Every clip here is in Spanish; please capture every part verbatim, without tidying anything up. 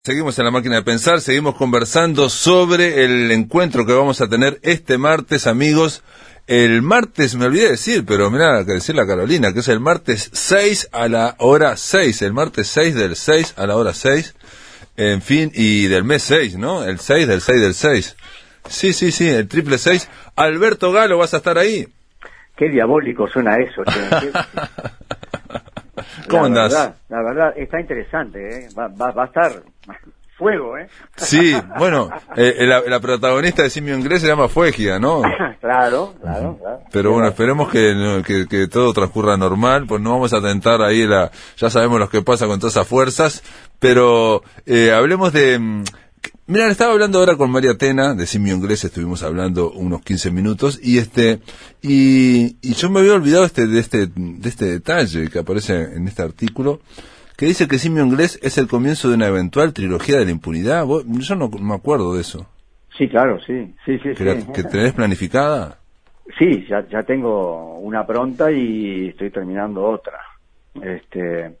Seguimos en la máquina de pensar, seguimos conversando sobre el encuentro que vamos a tener este martes, amigos. El martes, me olvidé de decir, pero mirá, que decir la Carolina, que es el martes seis a la hora seis, el martes seis del seis a la hora seis, en fin, y del mes seis, ¿no? El seis del seis del seis. Sí, sí, sí, el triple seis. Alberto Galo, ¿vas a estar ahí? Qué diabólico suena eso, che. ¿Cómo la andás? Verdad, la verdad, está interesante, ¿eh? Va, va, va a estar fuego, ¿eh? Sí, bueno, eh, la, la protagonista de Simio Inglés se llama Fuegia, ¿no? Claro, claro, claro. Pero bueno, esperemos que, no, que, que todo transcurra normal, pues no vamos a tentar ahí la... Ya sabemos lo que pasa con todas esas fuerzas, pero eh, hablemos de... Mira, estaba hablando ahora con María Tena, de Simio Inglés, estuvimos hablando unos quince minutos, y este y, y yo me había olvidado este de este de este detalle que aparece en este artículo, que dice que Simio Inglés es el comienzo de una eventual trilogía de la impunidad. ¿Vos? Yo no me acuerdo de eso. Sí, claro, sí, sí, sí. ¿Que, sí. la, ¿Que tenés planificada? Sí, ya, ya tengo una pronta y estoy terminando otra. Este,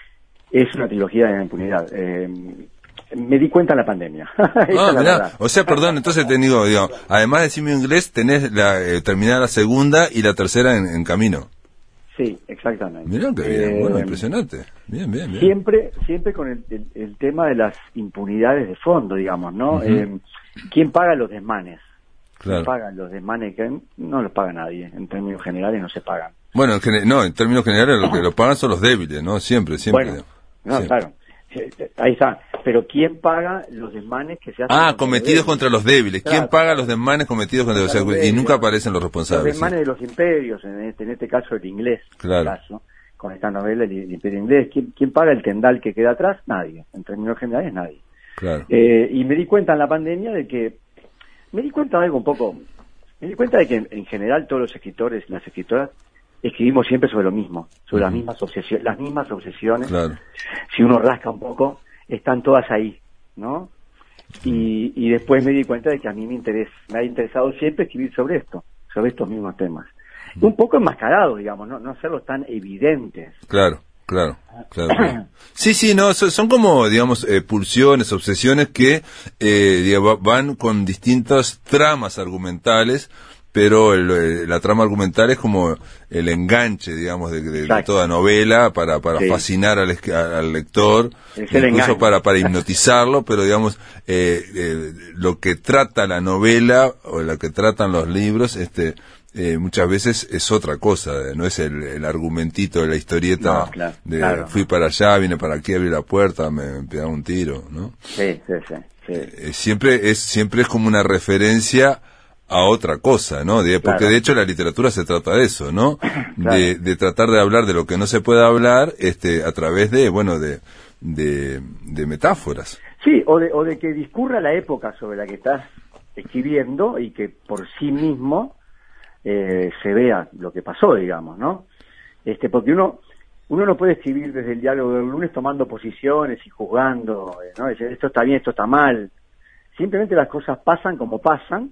es una trilogía de la impunidad. Eh, me di cuenta en la pandemia. Ah, mirá, o sea, perdón, entonces te digo, digo, además de Simio Inglés, tenés la, eh, terminada la segunda y la tercera en, en camino. Sí, exactamente. Mirá que bien, eh, bueno, impresionante. Bien, bien, bien. Siempre, siempre con el, el, el tema de las impunidades de fondo, digamos, ¿no? Uh-huh. eh, ¿Quién paga los desmanes? Claro. ¿Quién paga los desmanes? Que no los paga nadie, en términos generales no se pagan. Bueno, en gen- no, en términos generales lo que lo pagan son los débiles, ¿no? Siempre, siempre. Bueno, no, siempre. claro. Ahí está. Pero ¿quién paga los desmanes que se hacen? Ah, contra cometidos los contra los débiles. ¿Quién Claro, paga claro. los desmanes cometidos contra los Contra los débiles? Y débiles. nunca aparecen los Los responsables. desmanes Sí. de los imperios, en este, en este caso el inglés. Claro. En este caso, con esta novela, el, el imperio inglés. ¿Quién, ¿Quién paga el tendal que queda atrás? Nadie. En términos generales, nadie. Claro. Eh, y me di cuenta en la pandemia de que... Me di cuenta de algo un poco... Me di cuenta de que en, en general todos los escritores, las escritoras, escribimos siempre sobre lo mismo, sobre uh-huh. las mismas obsesiones, las mismas obsesiones. Claro. Si uno rasca un poco, están todas ahí, ¿no? Y, y después me di cuenta de que a mí me interesa, me ha interesado siempre escribir sobre esto, sobre estos mismos temas. Uh-huh. Un poco enmascarados, digamos, no, no hacerlos tan evidentes. Claro. Claro, claro, claro. Sí, sí, no, son, son como, digamos, eh, pulsiones, obsesiones que eh, digamos, van con distintas tramas argumentales, pero el, el, la trama argumental es como el enganche, digamos, de, de, de toda novela para, para sí. fascinar al, al lector, es incluso para, para hipnotizarlo, pero digamos, eh, eh, lo que trata la novela o lo que tratan los libros, este... Eh, muchas veces es otra cosa, no es el, el argumentito de la historieta no, claro, de claro. fui para allá, vine para aquí, abrí la puerta, me, me pegaron un tiro, ¿no? Sí, sí, sí. sí. Eh, siempre es siempre es como una referencia a otra cosa, ¿no? De, porque claro. de hecho la literatura se trata de eso, ¿no? Claro. De, de tratar de hablar de lo que no se puede hablar, este, a través de, bueno, de, de, de metáforas. Sí, o de, o de que discurra la época sobre la que estás escribiendo y que por sí mismo Eh, se vea lo que pasó, digamos, ¿no? Este, porque uno uno no puede escribir desde el diálogo del lunes tomando posiciones y juzgando, eh, ¿no? Decir, esto está bien, esto está mal. Simplemente las cosas pasan como pasan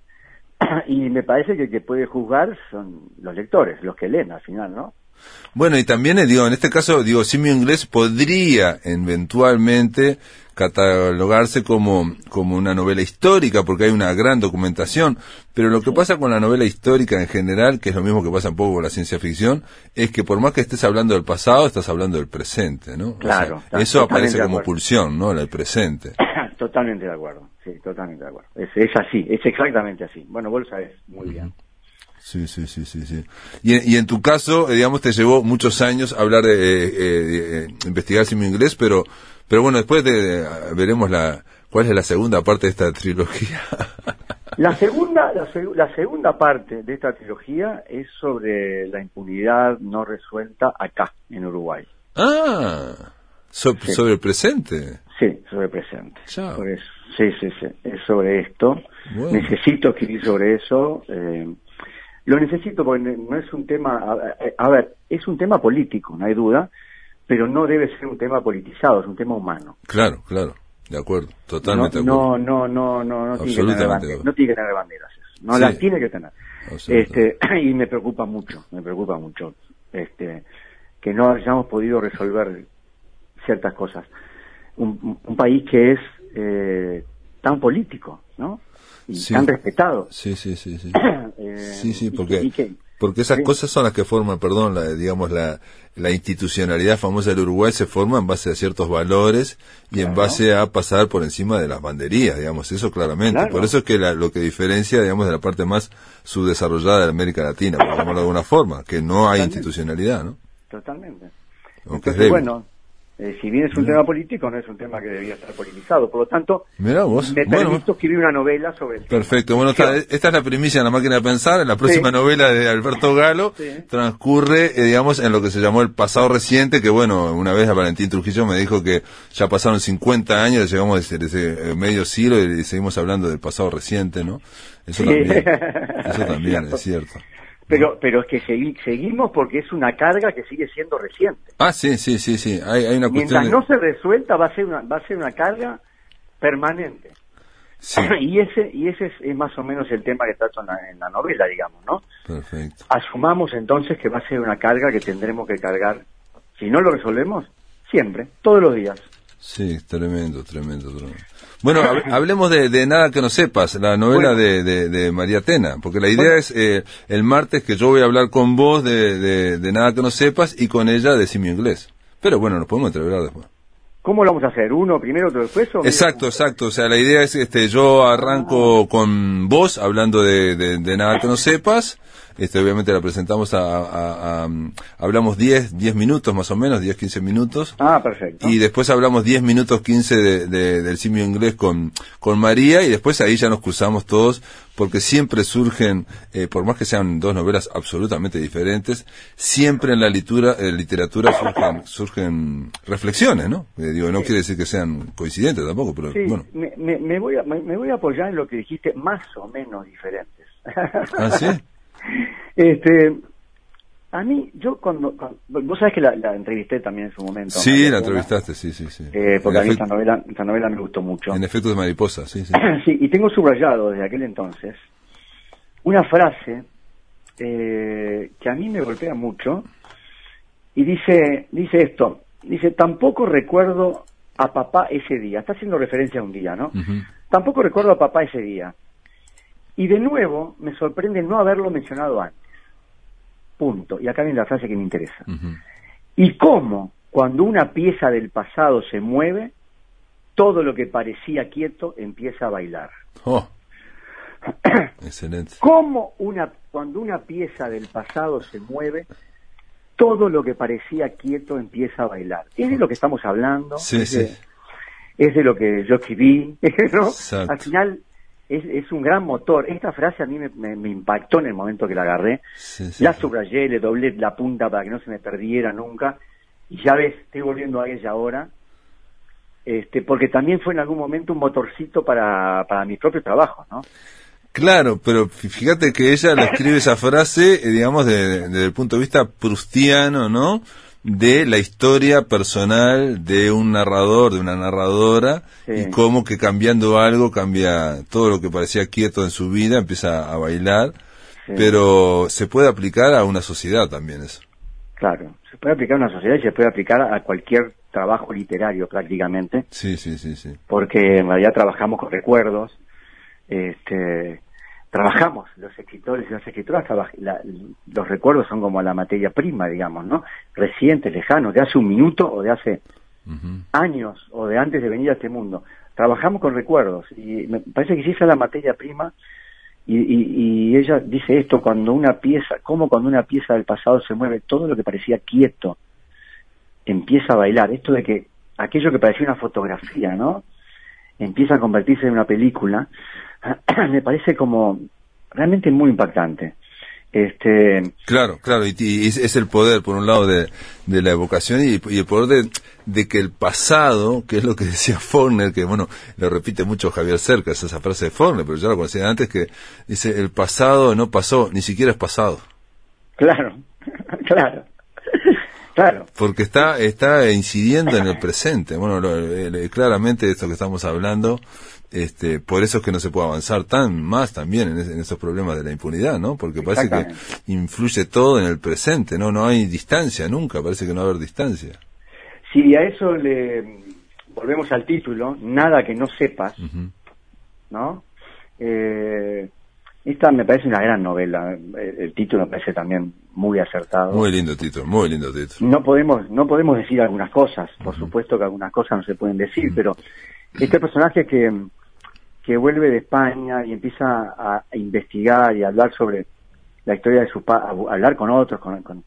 y me parece que el que puede juzgar son los lectores, los que leen al final, ¿no? Bueno, y también, eh, digo, en este caso, digo, Simio Inglés podría eventualmente catalogarse como, como una novela histórica, porque hay una gran documentación, pero lo que pasa con la novela histórica en general, que es lo mismo que pasa un poco con la ciencia ficción, es que por más que estés hablando del pasado, estás hablando del presente, ¿no? Claro. O sea, eso aparece como pulsión, ¿no? El presente. Totalmente de acuerdo, sí, totalmente de acuerdo. Es, es así, es exactamente así. Bueno, vos lo sabés muy bien. Sí, sí, sí, sí, sí. Y, y en tu caso, eh, digamos, te llevó muchos años hablar de, eh, eh, eh, investigar Simio Inglés, pero, pero bueno, después de, de, veremos la, cuál es la segunda parte de esta trilogía. La segunda, la, seg- la segunda parte de esta trilogía es sobre la impunidad no resuelta acá, en Uruguay. Ah, so, sí. sobre el presente. Sí, sobre el presente. Chao. Por eso, sí, sí, sí, es sobre esto. Bueno. Necesito escribir sobre eso. Eh, Lo necesito porque no es un tema, a, a ver, es un tema político, no hay duda, pero no debe ser un tema politizado, es un tema humano. Claro, claro, de acuerdo, totalmente no, de acuerdo. No, no, no, no, no tiene que tener banderas, no tiene que tener banderas eso, no sí. las tiene que tener. Este, y me preocupa mucho, me preocupa mucho, este, que no hayamos podido resolver ciertas cosas. un, un país que es eh, tan político, ¿no? Y sí. tan respetado. Sí, sí, sí, sí. eh, sí, sí, porque... y que, y que, Porque esas sí. cosas son las que forman, perdón, la, digamos, la, la institucionalidad famosa del Uruguay se forma en base a ciertos valores y claro. en base a pasar por encima de las banderías, digamos, eso claramente. Claro. Por eso es que la, lo que diferencia, digamos, de la parte más subdesarrollada de América Latina, por llamarlo de alguna forma, que no hay Totalmente. institucionalidad, ¿no? Totalmente. Aunque Entonces, bueno, eh, si bien es un Mirá. tema político, no es un tema que debía estar politizado. Por lo tanto, Mirá vos. me bueno, permito escribir una novela sobre el Perfecto. tema. Bueno, esta, esta es la primicia en La máquina de pensar. La próxima sí. novela de Alberto Galo sí. transcurre, eh, digamos, en lo que se llamó el pasado reciente, que bueno, una vez a Valentín Trujillo me dijo que ya pasaron cincuenta años, llegamos desde, desde medio siglo y seguimos hablando del pasado reciente, ¿no? Eso sí. también, eso también es cierto. Pero pero es que segui, seguimos porque es una carga que sigue siendo reciente. Ah, sí, sí, sí, sí. Hay, hay una Mientras cuestión de... no se resuelta va a ser una va a ser una carga permanente. Sí. Y ese y ese es, es más o menos el tema que trato en la, en la novela, digamos, ¿no? Perfecto. Asumamos entonces que va a ser una carga que tendremos que cargar, si no lo resolvemos, siempre, todos los días. Sí, tremendo, tremendo, tremendo. Bueno, hablemos de, de Nada que no sepas, la novela bueno. de, de, de María Tena, porque la idea bueno. es eh, el martes que yo voy a hablar con vos de, de, de Nada que no sepas y con ella de Simio Inglés. Pero bueno, nos podemos entreverar después. ¿Cómo lo vamos a hacer? ¿Uno primero, otro después? ¿O exacto, exacto. O sea, la idea es, este, yo arranco ah. con vos hablando de, de, de Nada que no sepas. Este, obviamente la presentamos a, a, a, a hablamos diez minutos más o menos, diez quince minutos. Ah, perfecto. Y después hablamos diez minutos quince de, de, del Simio Inglés con, con María y después ahí ya nos cruzamos todos porque siempre surgen, eh, por más que sean dos novelas absolutamente diferentes, siempre en la literatura, eh, literatura surgen, surgen reflexiones, ¿no? Eh, digo, no sí. quiere decir que sean coincidentes tampoco, pero sí, bueno. Me, me, me, voy a, me, me voy a apoyar en lo que dijiste, más o menos diferentes. ¿Ah, sí? Este, a mí, yo cuando, cuando vos sabés que la, la entrevisté también en su momento. Sí, María, la entrevistaste, sí, sí, sí. Eh, porque en a mí efect... esta novela, esta novela me gustó mucho. En Efectos de Mariposa, sí, sí. Sí, y tengo subrayado desde aquel entonces una frase eh, que a mí me golpea mucho y dice, dice esto, dice, tampoco recuerdo a papá ese día, está haciendo referencia a un día, ¿no? Uh-huh. Tampoco recuerdo a papá ese día. Y de nuevo, me sorprende no haberlo mencionado antes. Punto. Y acá viene la frase que me interesa. Uh-huh. Y cómo, cuando una pieza del pasado se mueve, todo lo que parecía quieto empieza a bailar. Oh. Excelente. Cómo una, cuando una pieza del pasado se mueve, todo lo que parecía quieto empieza a bailar. Es de lo que estamos hablando. Sí, es, sí. De, es de lo que yo escribí, ¿no? Exacto. Al final... Es, es un gran motor. Esta frase a mí me, me, me impactó en el momento que la agarré. Sí, sí. La subrayé, le doblé la punta para que no se me perdiera nunca. Y ya ves, estoy volviendo a ella ahora. Este, porque también fue en algún momento un motorcito para, para mi propio trabajo, ¿no? Claro, pero fíjate que ella le escribe esa frase, eh, digamos, desde de, de el punto de vista prustiano, ¿no? De la historia personal de un narrador, de una narradora, sí. y cómo que cambiando algo cambia todo lo que parecía quieto en su vida, empieza a bailar, sí. pero se puede aplicar a una sociedad también eso. Claro, se puede aplicar a una sociedad y se puede aplicar a cualquier trabajo literario prácticamente. Sí, sí, sí, sí. Porque en realidad trabajamos con recuerdos, este... trabajamos, los escritores y las escritoras, trabaj la, los recuerdos son como la materia prima, digamos, ¿no? Recientes, lejanos, de hace un minuto o de hace uh-huh. años o de antes de venir a este mundo. Trabajamos con recuerdos y me parece que sí, esa es la materia prima y, y, y ella dice esto, cuando una pieza, como cuando una pieza del pasado se mueve, todo lo que parecía quieto empieza a bailar. Esto de que aquello que parecía una fotografía, ¿no? Empieza a convertirse en una película. Me parece como realmente muy impactante. Este Claro, claro, y, y es el poder, por un lado, de, de la evocación y, y el poder de, de que el pasado, que es lo que decía Faulkner, que bueno, lo repite mucho Javier Cercas, esa frase de Faulkner, pero yo la conocía antes, que dice, el pasado no pasó, ni siquiera es pasado. Claro, claro. Claro. Porque está está incidiendo en el presente. Bueno, lo, lo, claramente esto que estamos hablando, este, por eso es que no se puede avanzar tan más también en, es, en esos problemas de la impunidad, ¿no? Porque parece que influye todo en el presente, ¿no? No hay distancia nunca, parece que no va a haber distancia. Sí, a eso le, volvemos al título, Nada que no sepas, uh-huh. ¿no? Eh, esta me parece una gran novela, el, el título me parece también muy acertado. Muy lindo título, muy lindo título. No podemos, no podemos decir algunas cosas, por uh-huh. supuesto que algunas cosas no se pueden decir, uh-huh. pero este personaje que, que vuelve de España y empieza a, a investigar y a hablar sobre la historia de su padre, hablar con otros, con, con,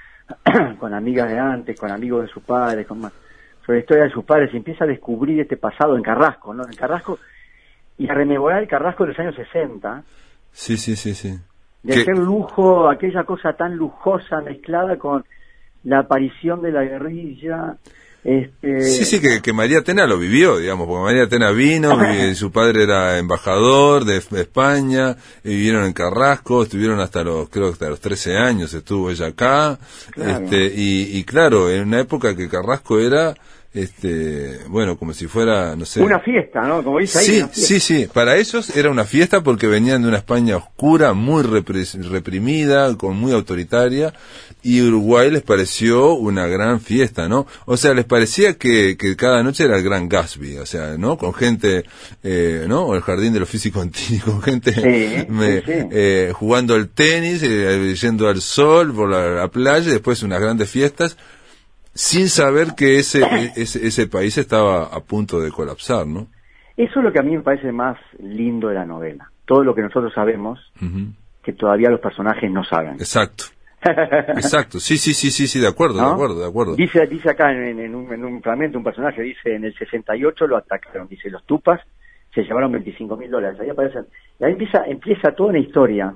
con amigas de antes, con amigos de sus padres, con más, sobre la historia de sus padres, y empieza a descubrir este pasado en Carrasco, ¿no? En Carrasco, y a rememorar el Carrasco de los años sesenta. Sí, sí, sí, sí. De ¿Qué? hacer lujo, aquella cosa tan lujosa mezclada con la aparición de la guerrilla. Este... Sí, sí, que, que María Atena lo vivió, digamos, porque María Atena vino, y su padre era embajador de, de España, y vivieron en Carrasco, estuvieron hasta los, creo que hasta los trece años estuvo ella acá, claro. este, y, y claro, en una época que Carrasco era, este, bueno, como si fuera, no sé. Una fiesta, ¿no? Como dice ahí. Sí, una fiesta. sí, sí, para ellos era una fiesta porque venían de una España oscura, muy repres- reprimida, con muy autoritaria, y Uruguay les pareció una gran fiesta, ¿no? O sea, les parecía que, que cada noche era el gran Gatsby, o sea, ¿no? Con gente, eh, ¿no? O el Jardín de los Físico-Contini, con gente sí, me, sí, sí. Eh, jugando al tenis, eh, yendo al sol por la, la playa, y después unas grandes fiestas, sin saber que ese, ese ese país estaba a punto de colapsar, ¿no? Eso es lo que a mí me parece más lindo de la novela. Todo lo que nosotros sabemos, uh-huh. que todavía los personajes no saben. Exacto. Exacto. Sí, sí, sí, sí, sí, de acuerdo, ¿no? de acuerdo, de acuerdo. Dice, dice acá en, en, un, en un fragmento un personaje, dice, en el sesenta y ocho lo atacaron, dice, los tupas se llevaron veinticinco mil dólares. Ahí aparecen, y ahí empieza, empieza toda una historia.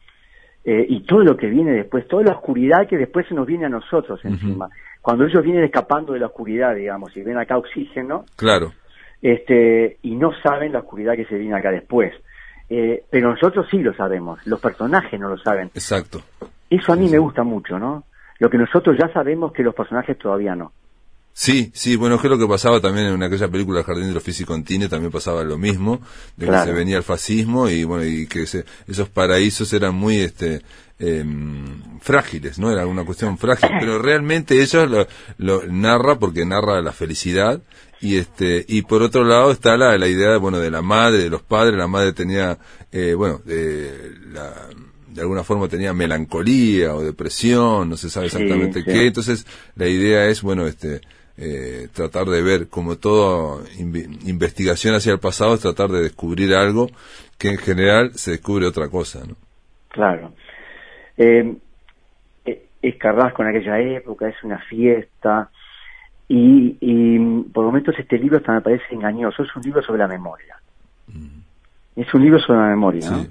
Eh, y todo lo que viene después, toda la oscuridad que después se nos viene a nosotros encima. Uh-huh. Cuando ellos vienen escapando de la oscuridad, digamos, y ven acá oxígeno, claro, este, y no saben la oscuridad que se viene acá después. Eh, pero nosotros sí lo sabemos, los personajes no lo saben. Exacto. Eso a mí sí, me sí. gusta mucho, ¿no? Lo que nosotros ya sabemos que los personajes todavía no. Sí, sí, bueno, es que lo que pasaba también en aquella película El Jardín de los Físico-Contini, también pasaba lo mismo, de claro. que se venía el fascismo y bueno, y que se, esos paraísos eran muy este eh, frágiles, ¿no? Era una cuestión frágil, pero realmente ellos lo, lo narra porque narra la felicidad y este y por otro lado está la, la idea, bueno, de la madre, de los padres. La madre tenía, eh, bueno, eh, la... de alguna forma tenía melancolía o depresión, no se sabe exactamente sí, qué, sí. Entonces la idea es, bueno, este eh, tratar de ver, como toda inv- investigación hacia el pasado, es tratar de descubrir algo que en general se descubre otra cosa, ¿no? Claro. Eh, es Carrasco en aquella época, es una fiesta, y, y por momentos este libro hasta me parece engañoso, es un libro sobre la memoria. Mm. Es un libro sobre la memoria, sí. ¿no?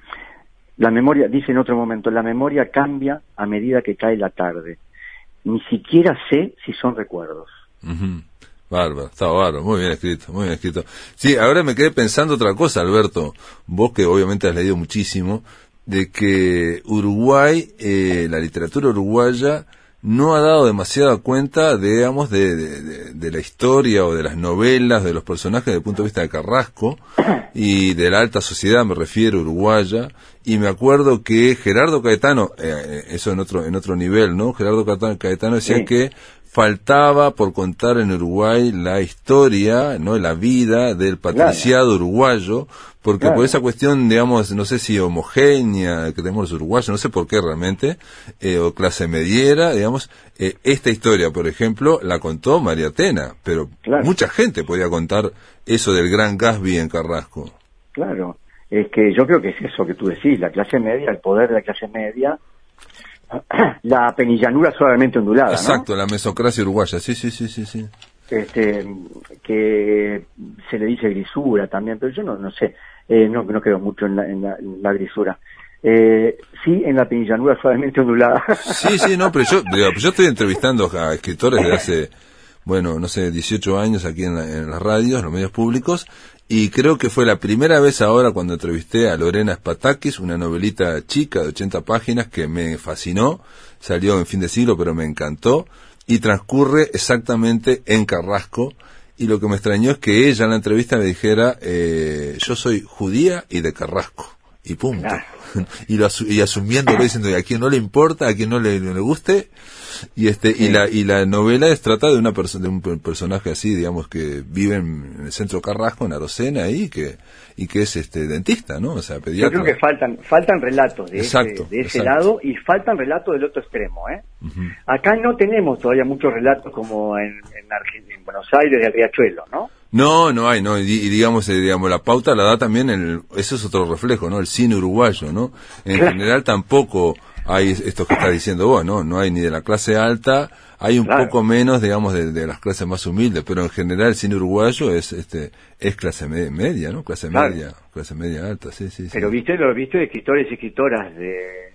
La memoria, dice en otro momento, la memoria cambia a medida que cae la tarde. Ni siquiera sé si son recuerdos. Uh-huh. Bárbaro, está bárbaro, muy bien escrito, muy bien escrito. Sí, ahora me quedé pensando otra cosa, Alberto, vos que obviamente has leído muchísimo, de que Uruguay, eh, la literatura uruguaya, no ha dado demasiada cuenta, digamos, de, de, de, de la historia o de las novelas, de los personajes desde el punto de vista de Carrasco y de la alta sociedad, me refiero, uruguaya. Y me acuerdo que Gerardo Caetano, eh, eso en otro en otro nivel, ¿no? Gerardo Caetano decía sí. que faltaba por contar en Uruguay la historia, ¿no? La vida del patriciado claro. uruguayo, porque claro. por esa cuestión, digamos, no sé si homogénea que tenemos los uruguayos, no sé por qué realmente, eh, o clase mediera, digamos, eh, esta historia, por ejemplo, la contó María Atena, pero claro. mucha gente podía contar eso del gran Gatsby en Carrasco. Claro, es que yo creo que es eso que tú decís, la clase media, el poder de la clase media, la penillanura suavemente ondulada, exacto, ¿no? La mesocracia uruguaya, sí, sí, sí, sí, sí. Este, que se le dice grisura también, pero yo no, no sé, eh, no, no creo mucho en la, en la, en la grisura. Eh, sí, en la penillanura suavemente ondulada. Sí, sí, no, pero yo, digo, yo estoy entrevistando a escritores de hace, bueno, no sé, dieciocho años aquí en, la, en las radios, en los medios públicos, y creo que fue la primera vez ahora cuando entrevisté a Lorena Spatakis, una novelita chica de ochenta páginas que me fascinó, salió en fin de siglo pero me encantó, y transcurre exactamente en Carrasco, y lo que me extrañó es que ella en la entrevista me dijera, eh, yo soy judía y de Carrasco, y punto. Claro. y, lo asu- y asumiéndolo, diciendo, a quien no le importa, a quien no le, no le guste, Y este, Sí. y la, y la novela es, trata de una persona, de un per- personaje así, digamos, que vive en el centro Carrasco, en Arocena, ahí, que, y que es este dentista, ¿no? O sea, Yo pediatra. creo que faltan faltan relatos de Exacto, ese, de ese exacto. lado y faltan relatos del otro extremo, ¿eh? Ujú. Acá no tenemos todavía muchos relatos como en, en, Argen- en Buenos Aires del Riachuelo, ¿no? No, no hay, no, y, y digamos, eh, digamos, la pauta la da también el, eso es otro reflejo, ¿no? El cine uruguayo, ¿no? En Claro. general tampoco hay esto que estás diciendo vos, ¿no? No hay ni de la clase alta, hay un Claro. poco menos, digamos, de, de las clases más humildes, pero en general el cine uruguayo es, este, es clase me- media, ¿no? Clase Claro. media, clase media alta, sí, sí, sí. Pero viste, lo viste de escritores y escritoras de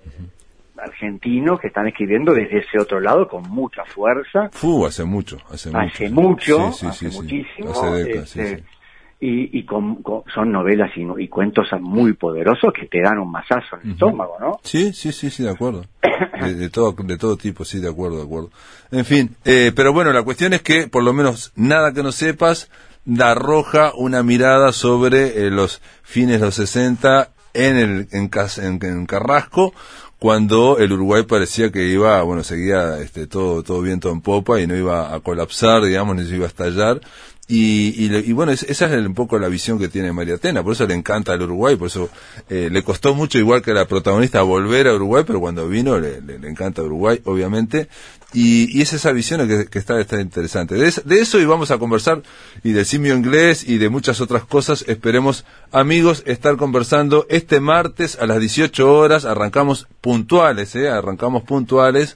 argentinos que están escribiendo desde ese otro lado con mucha fuerza, Fu, hace mucho, hace mucho. hace mucho, Sí, sí, hace sí, sí. muchísimo, Hace décadas, este, sí, sí. y, y con, con- son novelas y, y cuentos muy poderosos que te dan un mazazo en el Ujú. estómago, ¿no? Sí, sí, sí, sí, de acuerdo. De, de todo, de todo tipo, sí, de acuerdo, de acuerdo. En fin, eh, pero bueno, la cuestión es que, por lo menos, nada que no sepas, da arroja una mirada sobre eh, los fines de los sesenta en el en, Cas- en, en Carrasco, cuando el Uruguay parecía que iba, bueno, seguía este, todo todo viento en popa y no iba a colapsar, digamos, ni se iba a estallar. Y, y, le- y bueno, es- esa es un poco la visión que tiene María Tena, por eso le encanta el Uruguay, por eso eh, le costó mucho, igual que a la protagonista, volver a Uruguay, pero cuando vino le, le, le encanta Uruguay, obviamente, y, y es esa visión que, que está, está interesante. De, es- de eso y vamos a conversar, y del simio inglés y de muchas otras cosas, esperemos, amigos, estar conversando este martes a las dieciocho horas, arrancamos puntuales, eh, arrancamos puntuales,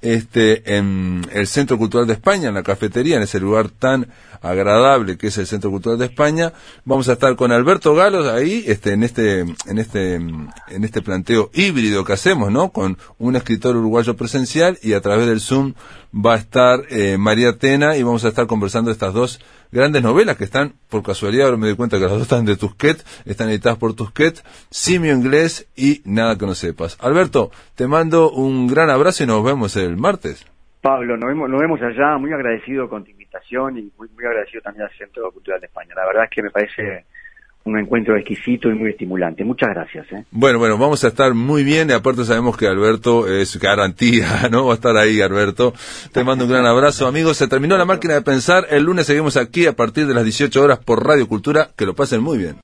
este en el Centro Cultural de España, en la cafetería, en ese lugar tan agradable que es el Centro Cultural de España. Vamos a estar con Alberto Galos ahí, este en este en este en este planteo híbrido que hacemos, ¿no? Con un escritor uruguayo presencial, y a través del Zoom va a estar eh, María Tena, y vamos a estar conversando de estas dos grandes novelas que están, por casualidad, ahora me doy cuenta que las dos están de Tusquets, están editadas por Tusquets, Simio Inglés y Nada que no sepas. Alberto, te mando un gran abrazo y nos vemos el martes. Pablo, nos vemos, nos vemos allá, muy agradecido con tu invitación y muy, muy agradecido también al Centro Cultural de España. La verdad es que me parece un encuentro exquisito y muy estimulante. Muchas gracias. ¿eh? Bueno, bueno, vamos a estar muy bien, y aparte sabemos que Alberto es garantía, ¿no? Va a estar ahí, Alberto. Te mando un gran abrazo, amigos. Se terminó La Máquina de Pensar. El lunes seguimos aquí a partir de las dieciocho horas por Radio Cultura. Que lo pasen muy bien.